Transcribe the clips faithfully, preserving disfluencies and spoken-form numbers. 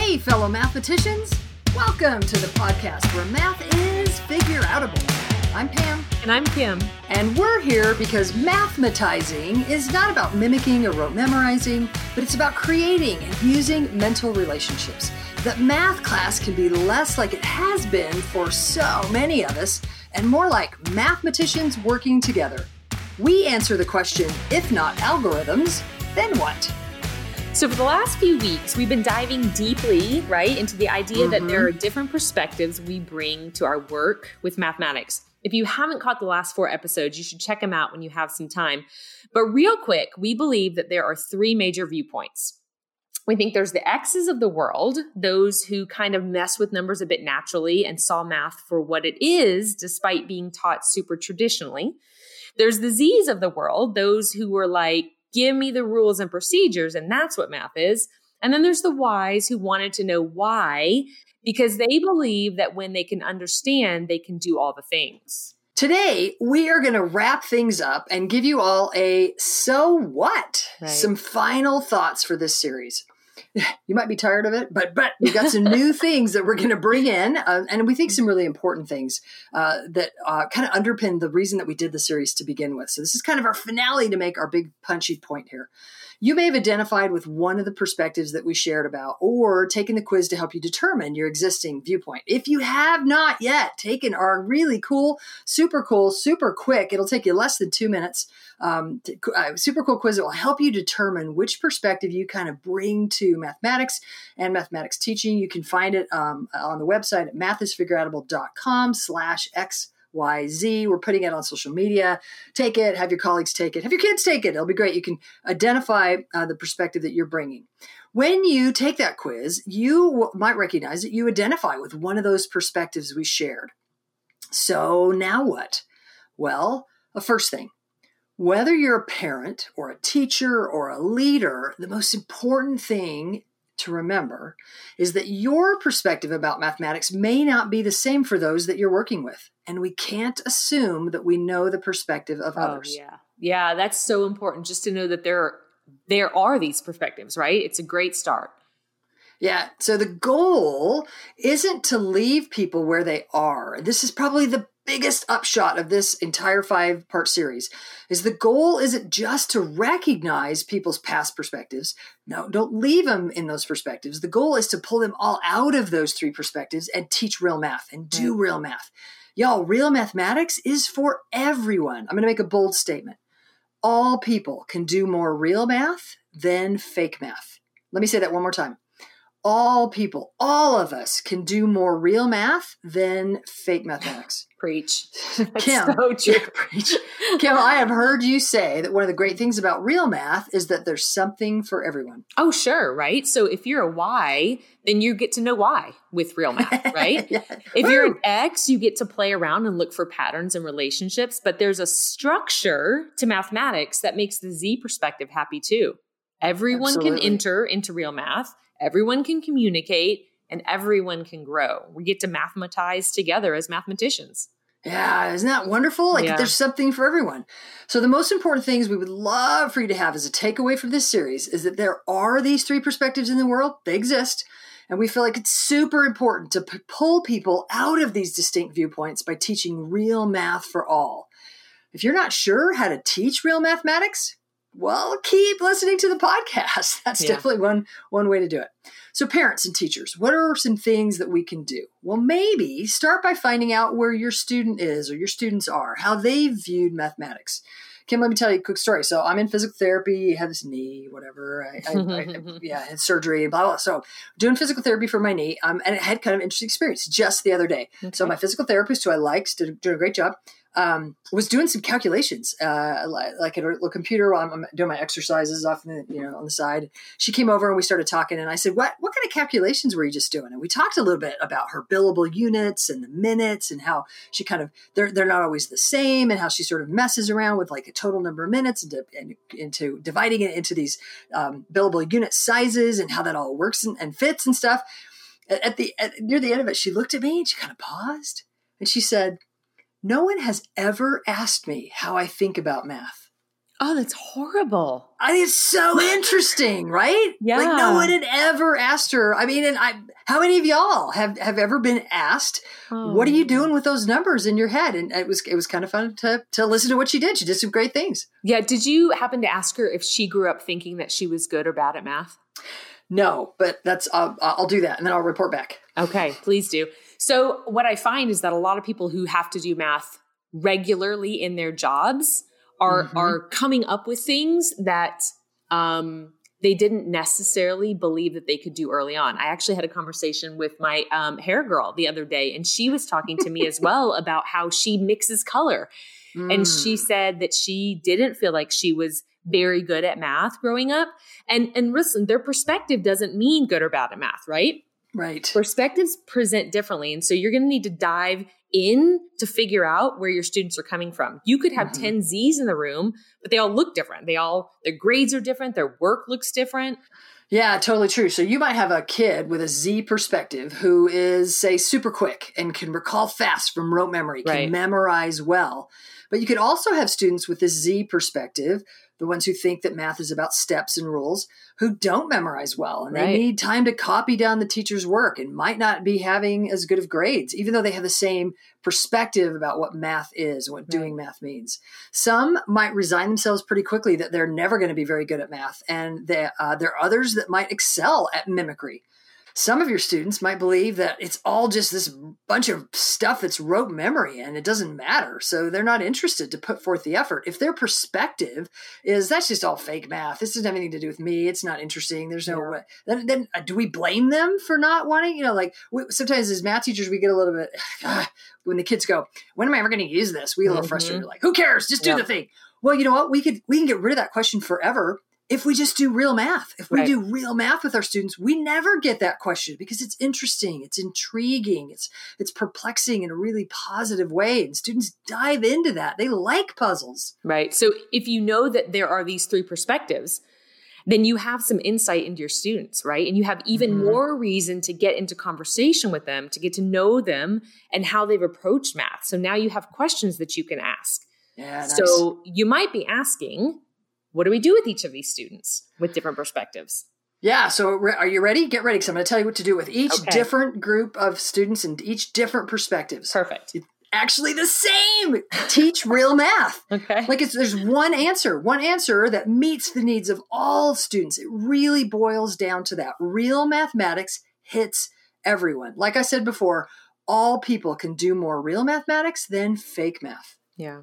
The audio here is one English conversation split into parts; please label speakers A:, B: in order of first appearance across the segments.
A: Hey, fellow mathematicians. Welcome to the podcast where math is figure-outable. I'm Pam.
B: And I'm Kim.
A: And we're here because mathematizing is not about mimicking or rote memorizing, but it's about creating and using mental relationships. That math class can be less like it has been for so many of us, and more like mathematicians working together. We answer the question, if not algorithms, then what?
B: So for the last few weeks, we've been diving deeply, right, into the idea mm-hmm. that there are different perspectives we bring to our work with mathematics. If you haven't caught the last four episodes, you should check them out when you have some time. But real quick, we believe that there are three major viewpoints. We think there's the X's of the world, those who kind of mess with numbers a bit naturally and saw math for what it is, despite being taught super traditionally. There's the Z's of the world, those who were like, give me the rules and procedures, and that's what math is. And then there's the Y's who wanted to know why, because they believe that when they can understand, they can do all the things.
A: Today, we are going to wrap things up and give you all a so what? Right. Some final thoughts for this series. You might be tired of it, but but we got some new things that we're going to bring in, uh, and we think some really important things uh, that uh, kind of underpin the reason that we did the series to begin with. So this is kind of our finale to make our big punchy point here. You may have identified with one of the perspectives that we shared about, or taken the quiz to help you determine your existing viewpoint. If you have not yet taken our really cool, super cool, super quick, it'll take you less than two minutes, um, to, uh, super cool quiz that will help you determine which perspective you kind of bring to mathematics and mathematics teaching. You can find it um, on the website at mathisfigureoutable.com slash X. Y Z. We're putting it on social media. Take it, have your colleagues take it, have your kids take it. It'll be great. You can identify uh, the perspective that you're bringing. When you take that quiz, you w- might recognize that you identify with one of those perspectives we shared. So now what? Well, the first thing, whether you're a parent or a teacher or a leader, the most important thing to remember is that your perspective about mathematics may not be the same for those that you're working with. And we can't assume that we know the perspective of
B: oh,
A: others.
B: Yeah. Yeah, that's so important just to know that there are, there are these perspectives, right? It's a great start.
A: Yeah. So the goal isn't to leave people where they are. This is probably the biggest upshot of this entire five-part series, is the goal isn't just to recognize people's past perspectives. No, don't leave them in those perspectives. The goal is to pull them all out of those three perspectives and teach real math and do right. real math. Y'all, real mathematics is for everyone. I'm going to make a bold statement. All people can do more real math than fake math. Let me say that one more time. All people, all of us can do more real math than fake mathematics.
B: Preach.
A: Kim,
B: so true.
A: Yeah, preach. Kim, I have heard you say that one of the great things about real math is that there's something for everyone.
B: Oh, sure, right? So if you're a Y, then you get to know why with real math, right? yeah. If Woo! You're an X, you get to play around and look for patterns and relationships, but there's a structure to mathematics that makes the Z perspective happy too. Everyone Absolutely. Can enter into real math. Everyone can communicate, and everyone can grow. We get to mathematize together as mathematicians.
A: Yeah, isn't that wonderful? Like yeah. there's something for everyone. So the most important things we would love for you to have as a takeaway from this series is that there are these three perspectives in the world. They exist. And we feel like it's super important to p- pull people out of these distinct viewpoints by teaching real math for all. If you're not sure how to teach real mathematics, well, keep listening to the podcast. That's yeah. definitely one, one way to do it. So parents and teachers, what are some things that we can do? Well, maybe start by finding out where your student is or your students are, how they viewed mathematics. Kim, let me tell you a quick story. So I'm in physical therapy, have this knee, whatever. I, I, I yeah, I had surgery, blah, blah. So doing physical therapy for my knee, um, and it had kind of an interesting experience just the other day. Okay. So my physical therapist, who I liked, did, did a great job. Um, was doing some calculations, uh, like, like at a little computer while I'm, I'm doing my exercises off, in the, you know, on the side. She came over and we started talking, and I said, "What, what kind of calculations were you just doing?" And we talked a little bit about her billable units and the minutes, and how she kind of they're they're not always the same, and how she sort of messes around with like a total number of minutes and, and into dividing it into these um, billable unit sizes, and how that all works and, and fits and stuff. At, at the at, near the end of it, she looked at me and she kind of paused, and she said, "No one has ever asked me how I think about math."
B: Oh, that's horrible.
A: I think it's so interesting, right?
B: Yeah.
A: Like no one had ever asked her. I mean, and I, how many of y'all have, have ever been asked, oh. what are you doing with those numbers in your head? And it was, it was kind of fun to, to listen to what she did. She did some great things.
B: Yeah. Did you happen to ask her if she grew up thinking that she was good or bad at math?
A: No, but that's, uh, I'll do that and then I'll report back.
B: Okay, please do. So what I find is that a lot of people who have to do math regularly in their jobs are mm-hmm. are coming up with things that um, they didn't necessarily believe that they could do early on. I actually had a conversation with my um, hair girl the other day, and she was talking to me as well about how she mixes color. Mm. And she said that she didn't feel like she was very good at math growing up. And and listen, their perspective doesn't mean good or bad at math, right?
A: Right.
B: Perspectives present differently. And so you're going to need to dive in to figure out where your students are coming from. You could have mm-hmm. ten Z's in the room, but they all look different. They all, their grades are different. Their work looks different.
A: Yeah, totally true. So you might have a kid with a Z perspective who is, say, super quick and can recall fast from rote memory, can
B: right.
A: memorize well. But you could also have students with this Z perspective, the ones who think that math is about steps and rules, who don't memorize well. And right. they need time to copy down the teacher's work and might not be having as good of grades, even though they have the same perspective about what math is, what right. doing math means. Some might resign themselves pretty quickly that they're never going to be very good at math. And they, uh, there are others that might excel at mimicry. Some of your students might believe that it's all just this bunch of stuff that's rote memory and it doesn't matter. So they're not interested to put forth the effort. If their perspective is that's just all fake math, this doesn't have anything to do with me, it's not interesting, there's no way, then, then uh, do we blame them for not wanting? You know, like we, sometimes as math teachers, we get a little bit, uh, when the kids go, when am I ever going to use this? We get a little mm-hmm. frustrated, like, who cares? Just do yep. the thing. Well, you know what? We could, we can get rid of that question forever. If we just do real math, if we right. do real math with our students, we never get that question because it's interesting, it's intriguing, it's it's perplexing in a really positive way. And students dive into that. They like puzzles.
B: Right. So if you know that there are these three perspectives, then you have some insight into your students, right? And you have even mm-hmm. more reason to get into conversation with them, to get to know them and how they've approached math. So now you have questions that you can ask.
A: Yeah, nice.
B: So you might be asking, what do we do with each of these students with different perspectives?
A: Yeah. So are you ready? Get ready because I'm going to tell you what to do with each
B: okay.
A: different group of students and each different perspectives.
B: Perfect.
A: It's actually the same. Teach real math.
B: Okay.
A: Like it's, there's one answer, one answer that meets the needs of all students. It really boils down to that. Real mathematics hits everyone. Like I said before, all people can do more real mathematics than fake math.
B: Yeah.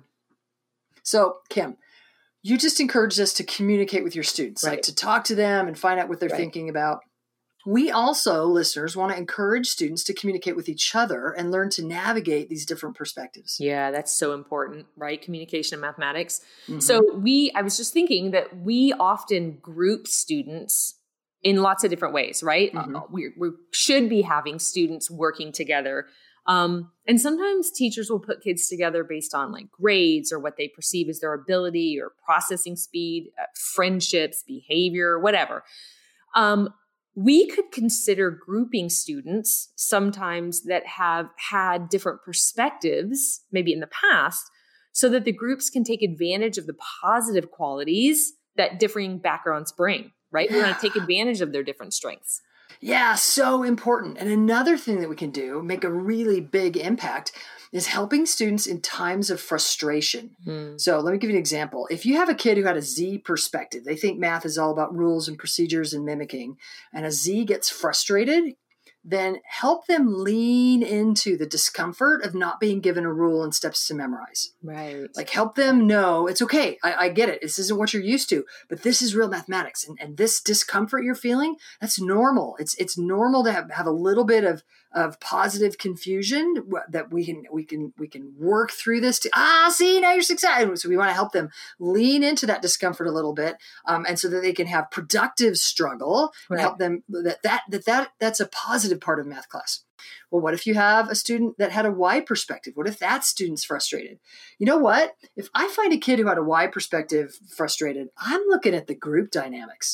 A: So Kim, you just encouraged us to communicate with your students, right. like to talk to them and find out what they're right. thinking about. We also, listeners, want to encourage students to communicate with each other and learn to navigate these different perspectives.
B: Yeah, that's so important, right? Communication and mathematics. Mm-hmm. So we, I was just thinking that we often group students in lots of different ways, right? Mm-hmm. Uh, we, we should be having students working together. Um, and sometimes teachers will put kids together based on like grades or what they perceive as their ability or processing speed, uh, friendships, behavior, whatever. Um, we could consider grouping students sometimes that have had different perspectives, maybe in the past, so that the groups can take advantage of the positive qualities that differing backgrounds bring, right? Yeah. We want to take advantage of their different strengths.
A: Yeah, so important. And another thing that we can do, make a really big impact, is helping students in times of frustration. Hmm. So let me give you an example. If you have a kid who had a Z perspective, they think math is all about rules and procedures and mimicking, and a Z gets frustrated, then help them lean into the discomfort of not being given a rule and steps to memorize.
B: Right.
A: Like help them know it's okay. I, I get it. This isn't what you're used to, but this is real mathematics. And, and this discomfort you're feeling, that's normal. It's it's normal to have, have a little bit of, of positive confusion that we can we can we can work through this to ah see now you're successful. So we want to help them lean into that discomfort a little bit, um, and so that they can have productive struggle and
B: right.
A: help them that that that that that's a positive part of math class. Well, what if you have a student that had a Y perspective? What if that student's frustrated? You know what? If I find a kid who had a Y perspective frustrated, I'm looking at the group dynamics.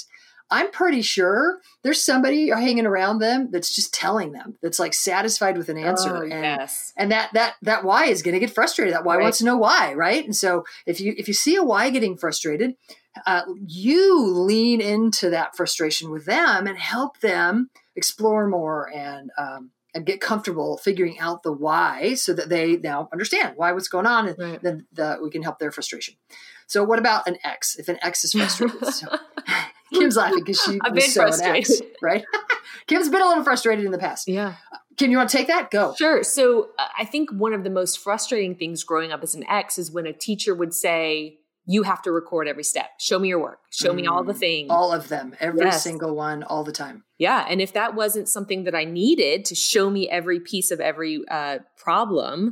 A: I'm pretty sure there's somebody hanging around them that's just telling them, that's like satisfied with an answer.
B: Oh,
A: and,
B: yes.
A: and that, that, that why is going to get frustrated. That why
B: Right.
A: wants to know why. Right. And so if you, if you see a why getting frustrated, uh, you lean into that frustration with them and help them explore more and, um, and get comfortable figuring out the why so that they now understand why what's going on. And
B: Right.
A: then the, we can help their frustration. So what about an ex? If an ex is frustrated, so, Kim's laughing because she
B: I've
A: was
B: been
A: so
B: frustrated.
A: an ex, right? Kim's been a little frustrated in the past.
B: Yeah.
A: Kim, you want to take that? Go.
B: Sure. So uh, I think one of the most frustrating things growing up as an ex is when a teacher would say, you have to record every step. Show me your work. Show mm, me all the things.
A: All of them. Every
B: yes.
A: single one, all the time.
B: Yeah. And if that wasn't something that I needed to show me every piece of every uh, problem,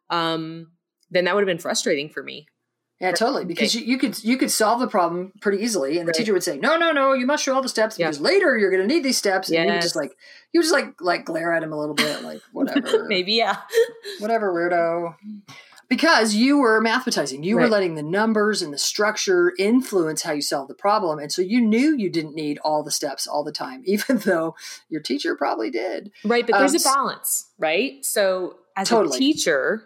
B: um, then that would have been frustrating for me.
A: Yeah, totally. Because you, you could you could solve the problem pretty easily, and the right. teacher would say, "No, no, no, you must show all the steps because yeah. later you're going to need these steps." And yes. you would just like you would just like like glare at him a little bit, like whatever,
B: maybe yeah,
A: whatever, weirdo. Because you were mathematizing, you right. were letting the numbers and the structure influence how you solve the problem, and so you knew you didn't need all the steps all the time, even though your teacher probably did.
B: Right, but there's um, a balance, right? So as
A: totally.
B: a teacher.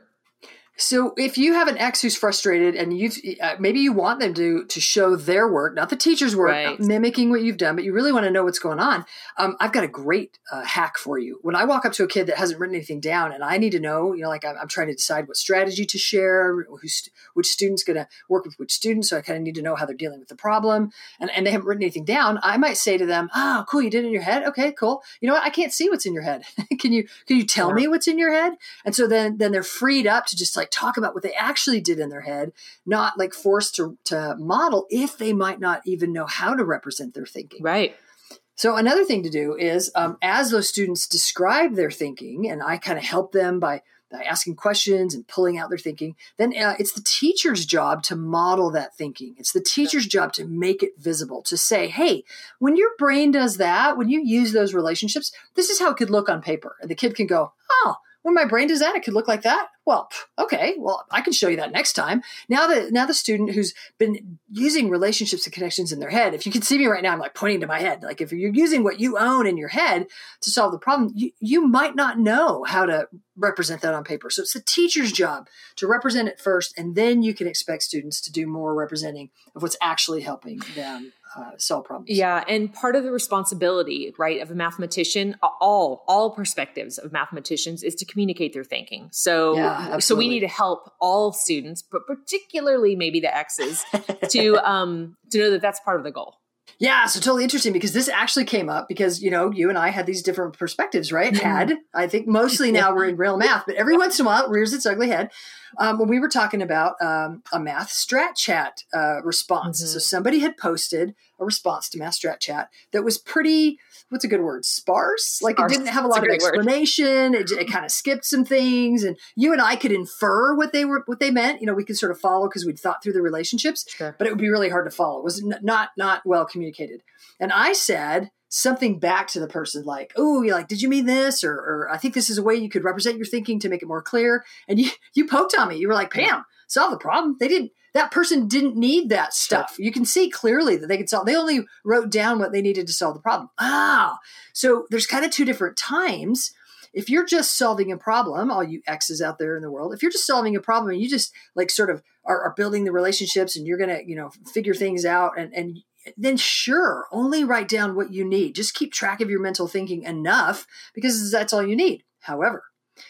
A: So if you have an ex who's frustrated and you uh, maybe you want them to to show their work, not the teacher's work, right. not mimicking what you've done, but you really want to know what's going on. Um, I've got a great uh, hack for you. When I walk up to a kid that hasn't written anything down and I need to know, you know, like I'm, I'm trying to decide what strategy to share, who's, which student's going to work with which student. So I kind of need to know how they're dealing with the problem and, and they haven't written anything down. I might say to them, oh, cool. You did it in your head. Okay, cool. You know what? I can't see what's in your head. can you, can you tell yeah. me what's in your head? And so then, then they're freed up to just like talk about what they actually did in their head, not like forced to, to model if they might not even know how to represent their thinking.
B: Right.
A: So another thing to do is um, as those students describe their thinking, and I kind of help them by, by asking questions and pulling out their thinking, then uh, it's the teacher's job to model that thinking. It's the teacher's job to make it visible, to say, hey, when your brain does that, when you use those relationships, this is how it could look on paper. And the kid can go, oh, when my brain does that, it could look like that. Well, okay, well, I can show you that next time. Now that now the student who's been using relationships and connections in their head, if you can see me right now, I'm like pointing to my head. Like if you're using what you own in your head to solve the problem, you, you might not know how to represent that on paper. So it's the teacher's job to represent it first, and then you can expect students to do more representing of what's actually helping them uh, solve problems.
B: Yeah, and part of the responsibility, right, of a mathematician, all all perspectives of mathematicians is to communicate their thinking. So,
A: yeah,
B: so we need to help all students, but particularly maybe the X's, to um to know that that's part of the goal.
A: Yeah, so totally interesting because this actually came up because, you know, you and I had these different perspectives, right? Mm-hmm. Had, I think mostly now we're in real math, but every once in a while it rears its ugly head. Um, when we were talking about um, a Math Strat Chat uh, response. Mm-hmm. So somebody had posted a response to Math Strat Chat that was pretty, what's a good word? Sparse? Like Sparse. It didn't have a lot of explanation. Word. It, it kind of skipped some things. And you and I could infer what they were, what they meant. You know, we could sort of follow because we'd thought through the relationships, sure. but it would be really hard to follow. It was n- not, not well communicated. And I said something back to the person like, oh, you're like, did you mean this? Or, or I think this is a way you could represent your thinking to make it more clear. And you, you poked on me. You were like, Pam, solve the problem. They didn't, that person didn't need that stuff. Sure. You can see clearly that they could solve, they only wrote down what they needed to solve the problem. Ah, so there's kind of two different times. If you're just solving a problem, all you X's out there in the world, if you're just solving a problem and you just like sort of are, are building the relationships and you're going to, you know, figure things out and, and then sure, only write down what you need. Just keep track of your mental thinking enough because that's all you need. However,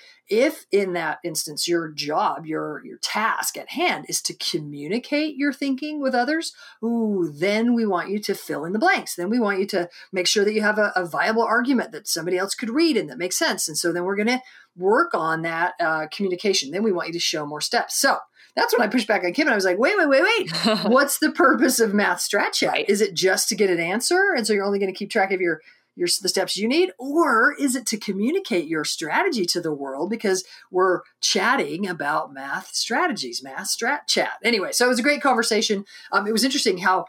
A: if in that instance, your job, your, your task at hand is to communicate your thinking with others, ooh, then we want you to fill in the blanks. Then we want you to make sure that you have a, a viable argument that somebody else could read and that makes sense. And so then we're going to work on that uh, communication. Then we want you to show more steps. So that's when I pushed back on Kim and I was like, wait, wait, wait, wait. What's the purpose of Math Strat Chat? Right. Is it just to get an answer? And so you're only going to keep track of your, your the steps you need? Or is it to communicate your strategy to the world because we're chatting about math strategies, Math Strat Chat. Anyway, so it was a great conversation. Um, it was interesting how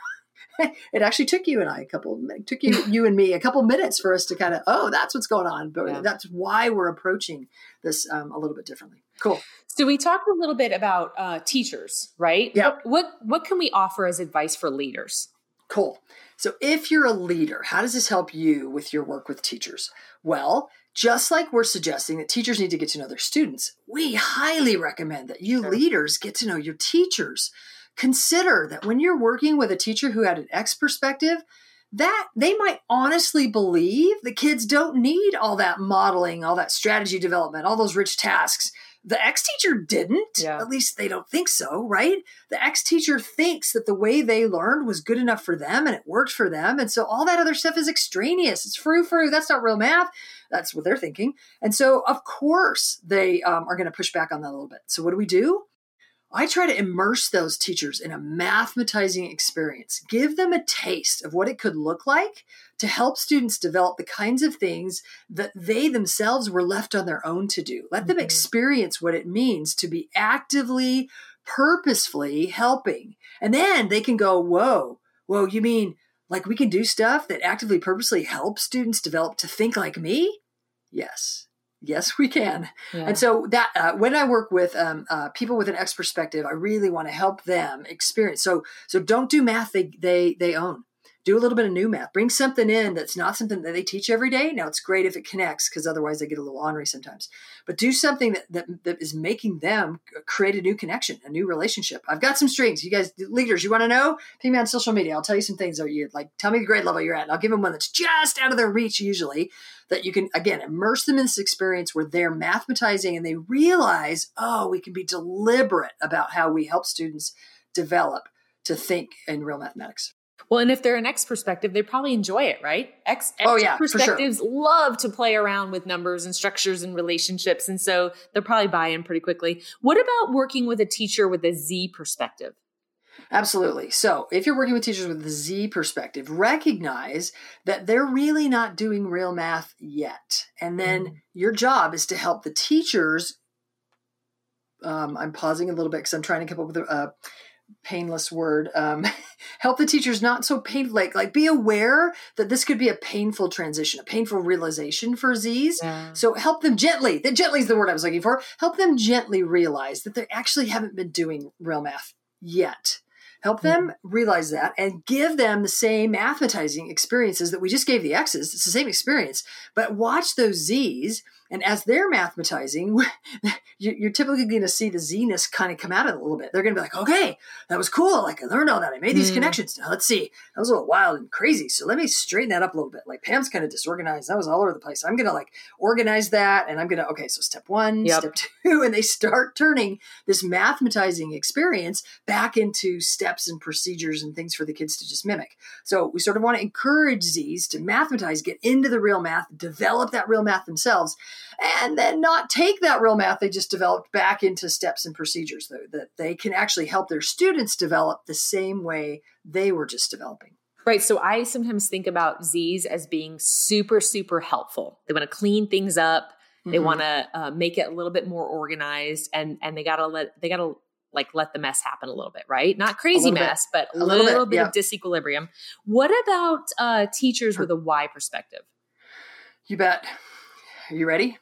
A: it actually took you and I a couple, took you, you and me a couple minutes for us to kind of, oh, that's what's going on. But yeah. That's why we're approaching this um, a little bit differently. Cool.
B: So we talked a little bit about uh, teachers, right?
A: Yeah.
B: What, what what can we offer as advice for leaders?
A: Cool. So if you're a leader, how does this help you with your work with teachers? Well, just like we're suggesting that teachers need to get to know their students, we highly recommend that you
B: Sure.
A: leaders get to know your teachers. Consider that when you're working with a teacher who had an X perspective, that they might honestly believe the kids don't need all that modeling, all that strategy development, all those rich tasks. The X teacher didn't.
B: Yeah.
A: At least they don't think so, right? The X teacher thinks that the way they learned was good enough for them and it worked for them. And so all that other stuff is extraneous. It's frou-frou. That's not real math. That's what they're thinking. And so, of course, they um, are going to push back on that a little bit. So what do we do? I try to immerse those teachers in a mathematizing experience, give them a taste of what it could look like to help students develop the kinds of things that they themselves were left on their own to do. Let them
B: Mhm.
A: experience what it means to be actively, purposefully helping. And then they can go, whoa, whoa, you mean like we can do stuff that actively, purposely helps students develop to think like me? Yes. Yes, we can.
B: Yeah.
A: And so that uh, when I work with um, uh, people with an X perspective, I really want to help them experience. So so don't do math they they they own. Do a little bit of new math. Bring something in that's not something that they teach every day. Now, it's great if it connects because otherwise they get a little ornery sometimes. But do something that, that, that is making them create a new connection, a new relationship. I've got some strings. You guys, leaders, you want to know? Ping me on social media. I'll tell you some things that you like. Tell me the grade level you're at. And I'll give them one that's just out of their reach usually that you can, again, immerse them in this experience where they're mathematizing and they realize, oh, we can be deliberate about how we help students develop to think in real mathematics.
B: Well, and if they're an X perspective, they probably enjoy it, right? X, X
A: oh, yeah,
B: perspectives
A: for sure.
B: love to play around with numbers and structures and relationships. And so they'll probably buy in pretty quickly. What about working with a teacher with a Z perspective?
A: Absolutely. So if you're working with teachers with the Z perspective, recognize that they're really not doing real math yet. And then mm. your job is to help the teachers. Um, I'm pausing a little bit because I'm trying to come up with a, a painless word. Um, help the teachers not so painful, like, like be aware that this could be a painful transition, a painful realization for Zs. Yeah. So help them gently. The gently is the word I was looking for. Help them gently realize that they actually haven't been doing real math yet. Help them mm-hmm. realize that and give them the same mathematizing experiences that we just gave the X's. It's the same experience, but watch those Zs. And as they're mathematizing, you're typically going to see the Z-ness kind of come out of it a little bit. They're going to be like, okay, that was cool. Like I learned all that. I made these mm. connections. Now let's see. That was a little wild and crazy. So let me straighten that up a little bit. Like Pam's kind of disorganized. That was all over the place. I'm going to like organize that. And I'm going to, okay, so step one, yep. step two. And they start turning this mathematizing experience back into steps and procedures and things for the kids to just mimic. So we sort of want to encourage Zs to mathematize, get into the real math, develop that real math themselves. And then not take that real math they just developed back into steps and procedures, though, that they can actually help their students develop the same way they were just developing.
B: Right. So I sometimes think about Zs as being super, super helpful. They want to clean things up. They mm-hmm. want to uh, make it a little bit more organized, and and they gotta let they gotta like let the mess happen a little bit, right? Not crazy mess, bit. but a, a little, little bit, bit yeah. of disequilibrium. What about uh, teachers with a Y perspective?
A: You bet. Are you ready?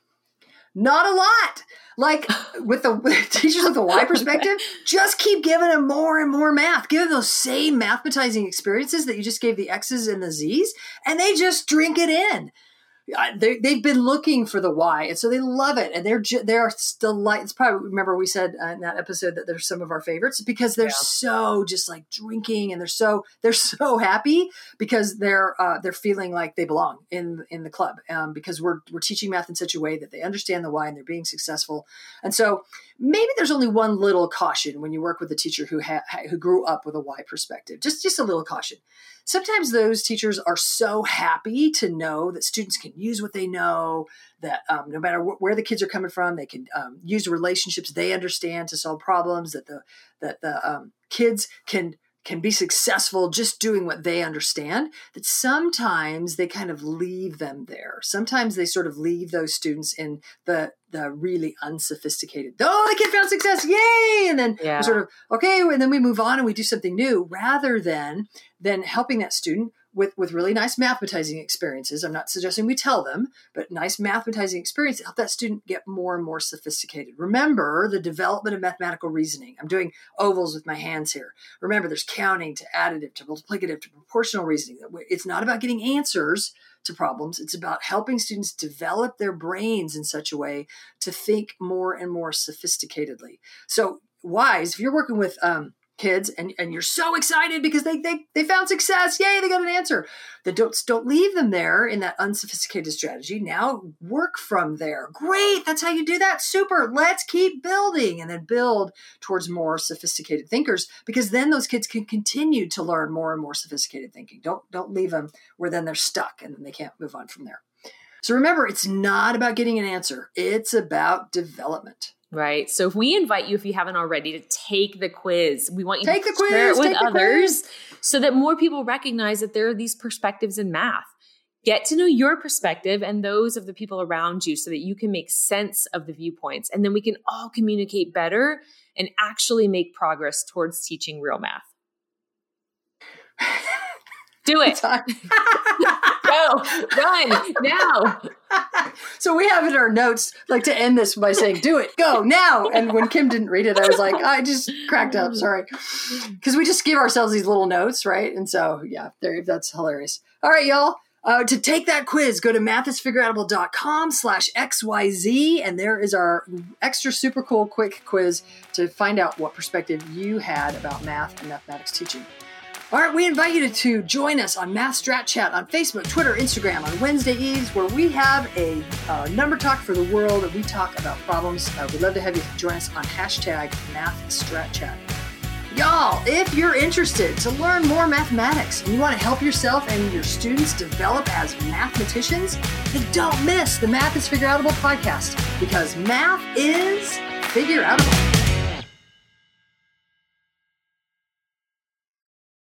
A: Not a lot. Like with the with teachers with the Y perspective, okay. just keep giving them more and more math. Give them those same mathematizing experiences that you just gave the X's and the Zs, and they just drink it in. They, they've been looking for the Y, and so they love it. And they're ju- they're delight. It's probably, remember we said uh, in that episode that they're some of our favorites because they're yeah. so just like drinking, and they're so they're so happy because they're uh, they're feeling like they belong in in the club um, because we're we're teaching math in such a way that they understand the Y and they're being successful. And so maybe there's only one little caution when you work with a teacher who ha- who grew up with a Y perspective. Just just a little caution. Sometimes those teachers are so happy to know that students can use what they know, that um, no matter wh- where the kids are coming from, they can um, use relationships they understand to solve problems, that the that the um, kids can can be successful just doing what they understand, that sometimes they kind of leave them there. Sometimes they sort of leave those students in the the really unsophisticated, oh, the kid found success, yay! And then yeah. we sort of, okay, and then we move on and we do something new rather than, than helping that student with, with really nice mathematizing experiences. I'm not suggesting we tell them, but nice mathematizing experiences help that student get more and more sophisticated. Remember the development of mathematical reasoning. I'm doing ovals with my hands here. Remember, there's counting to additive to multiplicative to proportional reasoning. It's not about getting answers to problems. It's about helping students develop their brains in such a way to think more and more sophisticatedly. So wise, if you're working with um, kids and, and you're so excited because they, they they found success, yay, they got an answer, then don't, don't leave them there in that unsophisticated strategy. Now work from there. Great, that's how you do that. Super, let's keep building and then build towards more sophisticated thinkers, because then those kids can continue to learn more and more sophisticated thinking. Don't, don't leave them where then they're stuck and they can't move on from there. So remember, it's not about getting an answer. It's about development.
B: Right. So if we invite you, if you haven't already, to take the quiz, we want you
A: take
B: to
A: the
B: share
A: quiz,
B: it with others
A: quiz.
B: so that more people recognize that there are these perspectives in math. Get to know your perspective and those of the people around you so that you can make sense of the viewpoints. And then we can all communicate better and actually make progress towards teaching real math. Do it. Go, run, now.
A: So we have in our notes, like, to end this by saying, do it, go, now. And when Kim didn't read it, I was like, I just cracked up, sorry. Because we just give ourselves these little notes, right? And so, yeah, there, that's hilarious. All right, y'all. Uh, to take that quiz, go to mathisfigureoutable.com slash XYZ, and there is our extra super cool quick quiz to find out what perspective you had about math and mathematics teaching. All right, we invite you to, to join us on Math Strat Chat on Facebook, Twitter, Instagram on Wednesday eves, where we have a uh, number talk for the world and we talk about problems. Uh, we'd love to have you join us on hashtag Math Strat Chat. Y'all, if you're interested to learn more mathematics and you want to help yourself and your students develop as mathematicians, then don't miss the Math is Figureoutable podcast, because math is figureoutable.